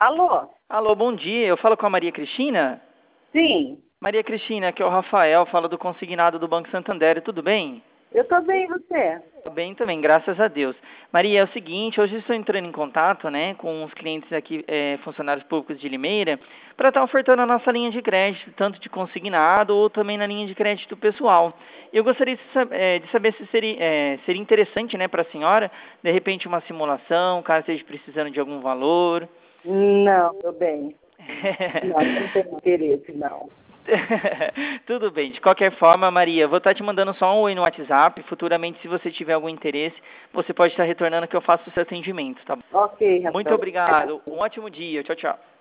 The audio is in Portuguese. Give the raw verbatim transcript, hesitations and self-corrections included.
Alô? Alô, bom dia. Eu falo com a Maria Cristina? Sim, Maria Cristina, aqui é o Rafael, falo do consignado do Banco Santander. Tudo bem? eu tô bem, e você? Tô bem também, graças a Deus. Maria, é o seguinte, hoje estou entrando em contato, né, com os clientes aqui, é, funcionários públicos de Limeira, para estar ofertando a nossa linha de crédito, tanto de consignado ou também na linha de crédito pessoal. Eu gostaria de, sab- é, de saber se seria, é, seria interessante, né, para a senhora, de repente uma simulação, caso esteja precisando de algum valor. Não, tô bem. Não, não tenho interesse, não. Tudo bem. De qualquer forma, Maria, vou estar te mandando só um oi no WhatsApp. Futuramente, se você tiver algum interesse, você pode estar retornando que eu faço o seu atendimento, tá bom? Ok, Muito Rafael. obrigado. Um ótimo dia. Tchau, tchau.